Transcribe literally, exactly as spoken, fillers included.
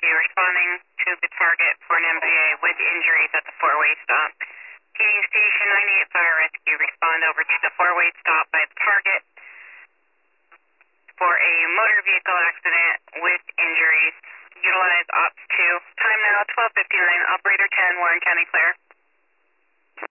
Rescue responding to the target for an M V A with injuries at the four-way stop. P A Station ninety-eight Fire Rescue, respond over to the four-way stop by the target for a motor vehicle accident with injuries. Utilize Ops two. Time now twelve fifty-nine. Operator ten, Warren County clear.